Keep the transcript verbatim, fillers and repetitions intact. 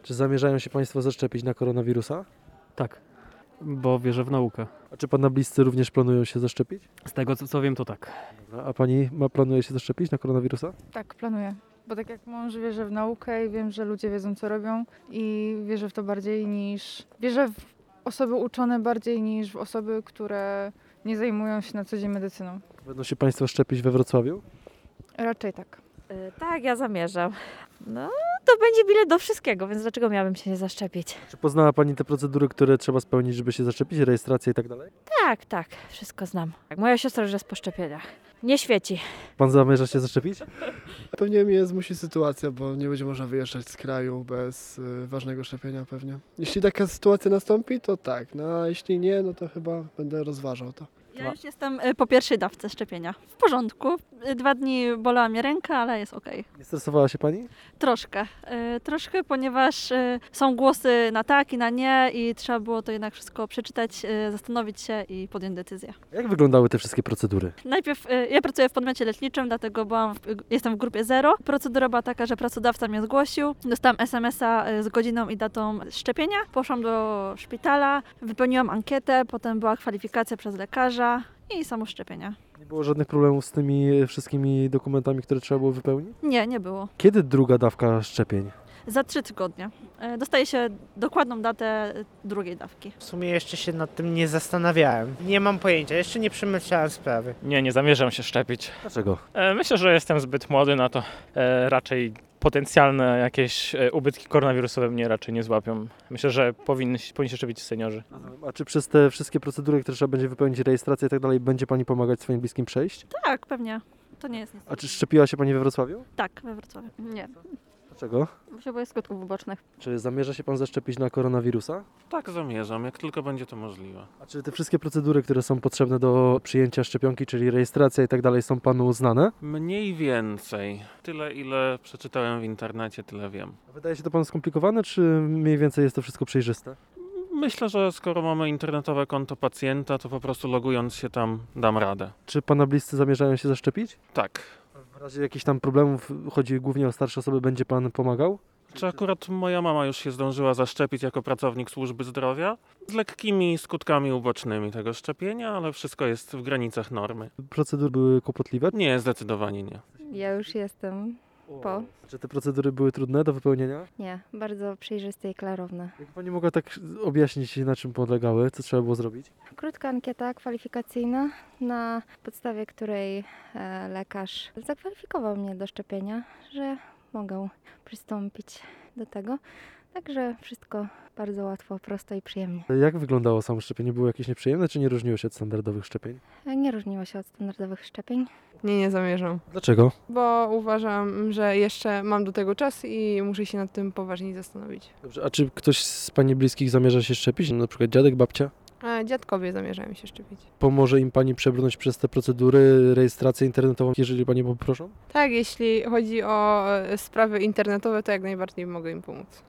Czy zamierzają się państwo zaszczepić na koronawirusa? Tak, bo wierzę w naukę. A czy pana bliscy również planują się zaszczepić? Z tego co, co wiem, to tak. Dobra. A pani ma, planuje się zaszczepić na koronawirusa? Tak, planuję. Bo tak jak mąż wierzę w naukę i wiem, że ludzie wiedzą, co robią i wierzę w to bardziej niż... Wierzę w osoby uczone bardziej niż w osoby, które nie zajmują się na co dzień medycyną. Będą się państwo szczepić we Wrocławiu? Raczej tak. Y, Tak, ja zamierzam. No, to będzie bilet do wszystkiego, więc dlaczego miałabym się nie zaszczepić? Czy poznała pani te procedury, które trzeba spełnić, żeby się zaszczepić, rejestrację i tak dalej? Tak, tak, wszystko znam. Tak, moja siostra już jest po szczepieniach. Nie świeci. Pan zamierza się zaszczepić? Pewnie mnie zmusi sytuacja, bo nie będzie można wyjeżdżać z kraju bez y, ważnego szczepienia pewnie. Jeśli taka sytuacja nastąpi, to tak, no a jeśli nie, no to chyba będę rozważał to. Ja już jestem y, po pierwszej dawce szczepienia. W porządku. Y, Dwa dni bolała mnie ręka, ale jest okej. Nie stresowała się pani? Troszkę. Y, Troszkę, ponieważ y, są głosy na tak i na nie i trzeba było to jednak wszystko przeczytać, y, zastanowić się i podjąć decyzję. Jak wyglądały te wszystkie procedury? Najpierw y, ja pracuję w podmiocie leczniczym, dlatego byłam w, jestem w grupie zero. Procedura była taka, że pracodawca mnie zgłosił. Dostałam es em es a y, z godziną i datą szczepienia. Poszłam do szpitala, wypełniłam ankietę, potem była kwalifikacja przez lekarza i samo szczepienie. Nie było żadnych problemów z tymi wszystkimi dokumentami, które trzeba było wypełnić? Nie, nie było. Kiedy druga dawka szczepień? Za trzy tygodnie. E, Dostaje się dokładną datę drugiej dawki. W sumie jeszcze się nad tym nie zastanawiałem. Nie mam pojęcia, jeszcze nie przemyślałem sprawy. Nie, nie zamierzam się szczepić. Dlaczego? E, Myślę, że jestem zbyt młody na to. E, Raczej potencjalne jakieś e, ubytki koronawirusowe mnie raczej nie złapią. Myślę, że powinni, powinni się szczepić seniorze. A czy przez te wszystkie procedury, które trzeba będzie wypełnić, rejestrację i tak dalej, będzie pani pomagać swoim bliskim przejść? Tak, pewnie. To nie jest nic. A czy szczepiła się pani we Wrocławiu? Tak, we Wrocławiu. Nie. Dlaczego? Bo się boję skutków ubocznych. Czy zamierza się pan zaszczepić na koronawirusa? Tak, zamierzam, jak tylko będzie to możliwe. A czy te wszystkie procedury, które są potrzebne do przyjęcia szczepionki, czyli rejestracja i tak dalej, są panu znane? Mniej więcej. Tyle, ile przeczytałem w internecie, tyle wiem. Wydaje się to panu skomplikowane, czy mniej więcej jest to wszystko przejrzyste? Myślę, że skoro mamy internetowe konto pacjenta, to po prostu logując się tam dam radę. Czy pana bliscy zamierzają się zaszczepić? Tak. W razie jakichś tam problemów, chodzi głównie o starsze osoby, będzie pan pomagał? Czy akurat moja mama już się zdążyła zaszczepić jako pracownik służby zdrowia? Z lekkimi skutkami ubocznymi tego szczepienia, ale wszystko jest w granicach normy. Procedury były kłopotliwe? Nie, zdecydowanie nie. Ja już jestem po. Czy te procedury były trudne do wypełnienia? Nie, bardzo przejrzyste i klarowne. Jak pani mogła tak objaśnić, na czym polegały, co trzeba było zrobić? Krótka ankieta kwalifikacyjna, na podstawie której e, lekarz zakwalifikował mnie do szczepienia, że mogę przystąpić do tego. Także wszystko bardzo łatwo, prosto i przyjemnie. Jak wyglądało samo szczepienie? Było jakieś nieprzyjemne, czy nie różniło się od standardowych szczepień? Nie różniło się od standardowych szczepień. Nie, nie zamierzam, Dlaczego? bo uważam, że jeszcze mam do tego czas i muszę się nad tym poważniej zastanowić. Dobrze, a czy ktoś z pani bliskich zamierza się szczepić? Na przykład dziadek, babcia? A dziadkowie zamierzają się szczepić. Pomoże im pani przebrnąć przez te procedury, rejestrację internetową, jeżeli pani poproszą? Tak, jeśli chodzi o e, sprawy internetowe, to jak najbardziej mogę im pomóc.